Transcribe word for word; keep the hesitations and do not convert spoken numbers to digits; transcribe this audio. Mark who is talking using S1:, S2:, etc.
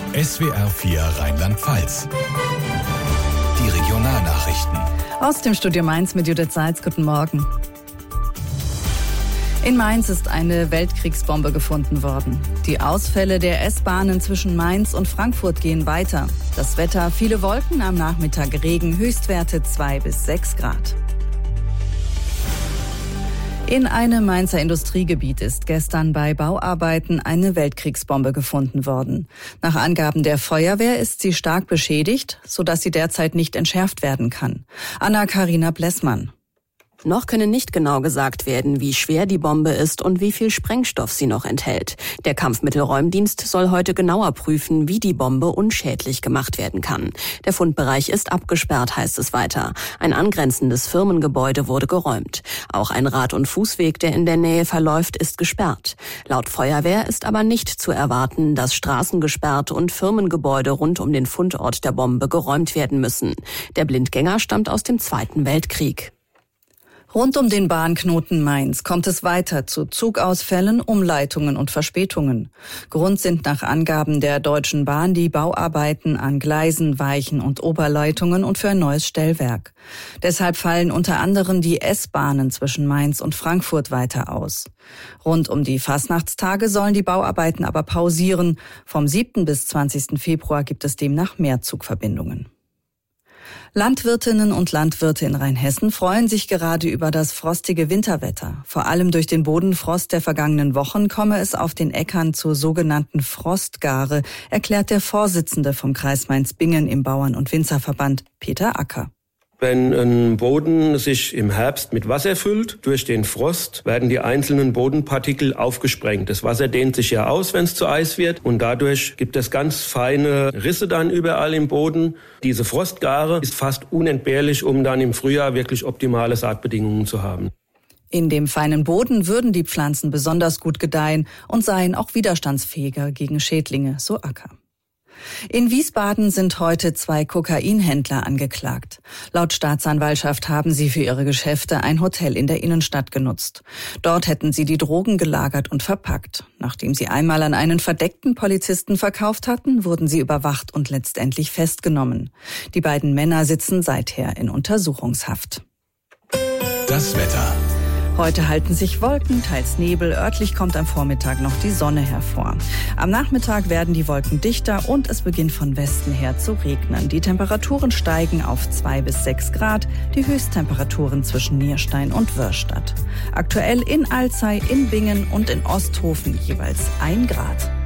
S1: S W R vier Rheinland-Pfalz. Die Regionalnachrichten.
S2: Aus dem Studio Mainz mit Judith Seitz. Guten Morgen. In Mainz ist eine Weltkriegsbombe gefunden worden. Die Ausfälle der S-Bahnen zwischen Mainz und Frankfurt gehen weiter. Das Wetter, viele Wolken, am Nachmittag Regen, Höchstwerte zwei bis sechs Grad. In einem Mainzer Industriegebiet ist gestern bei Bauarbeiten eine Weltkriegsbombe gefunden worden. Nach Angaben der Feuerwehr ist sie stark beschädigt, sodass sie derzeit nicht entschärft werden kann. Anna-Karina Blessmann.
S3: Noch könne nicht genau gesagt werden, wie schwer die Bombe ist und wie viel Sprengstoff sie noch enthält. Der Kampfmittelräumdienst soll heute genauer prüfen, wie die Bombe unschädlich gemacht werden kann. Der Fundbereich ist abgesperrt, heißt es weiter. Ein angrenzendes Firmengebäude wurde geräumt. Auch ein Rad- und Fußweg, der in der Nähe verläuft, ist gesperrt. Laut Feuerwehr ist aber nicht zu erwarten, dass Straßen gesperrt und Firmengebäude rund um den Fundort der Bombe geräumt werden müssen. Der Blindgänger stammt aus dem Zweiten Weltkrieg.
S2: Rund um den Bahnknoten Mainz kommt es weiter zu Zugausfällen, Umleitungen und Verspätungen. Grund sind nach Angaben der Deutschen Bahn die Bauarbeiten an Gleisen, Weichen und Oberleitungen und für ein neues Stellwerk. Deshalb fallen unter anderem die S-Bahnen zwischen Mainz und Frankfurt weiter aus. Rund um die Fastnachtstage sollen die Bauarbeiten aber pausieren. Vom siebten bis zwanzigsten Februar gibt es demnach mehr Zugverbindungen. Landwirtinnen und Landwirte in Rheinhessen freuen sich gerade über das frostige Winterwetter. Vor allem durch den Bodenfrost der vergangenen Wochen komme es auf den Äckern zur sogenannten Frostgare, erklärt der Vorsitzende vom Kreis Mainz-Bingen im Bauern- und Winzerverband, Peter Acker.
S4: Wenn ein Boden sich im Herbst mit Wasser füllt, durch den Frost werden die einzelnen Bodenpartikel aufgesprengt. Das Wasser dehnt sich ja aus, wenn es zu Eis wird, und dadurch gibt es ganz feine Risse dann überall im Boden. Diese Frostgare ist fast unentbehrlich, um dann im Frühjahr wirklich optimale Saatbedingungen zu haben.
S2: In dem feinen Boden würden die Pflanzen besonders gut gedeihen und seien auch widerstandsfähiger gegen Schädlinge, so Acker. In Wiesbaden sind heute zwei Kokainhändler angeklagt. Laut Staatsanwaltschaft haben sie für ihre Geschäfte ein Hotel in der Innenstadt genutzt. Dort hätten sie die Drogen gelagert und verpackt. Nachdem sie einmal an einen verdeckten Polizisten verkauft hatten, wurden sie überwacht und letztendlich festgenommen. Die beiden Männer sitzen seither in Untersuchungshaft.
S1: Das Wetter.
S2: Heute halten sich Wolken, teils Nebel. Örtlich kommt am Vormittag noch die Sonne hervor. Am Nachmittag werden die Wolken dichter und es beginnt von Westen her zu regnen. Die Temperaturen steigen auf zwei bis sechs Grad, die Höchsttemperaturen zwischen Nierstein und Wörstadt. Aktuell in Alzey, in Bingen und in Osthofen jeweils ein Grad.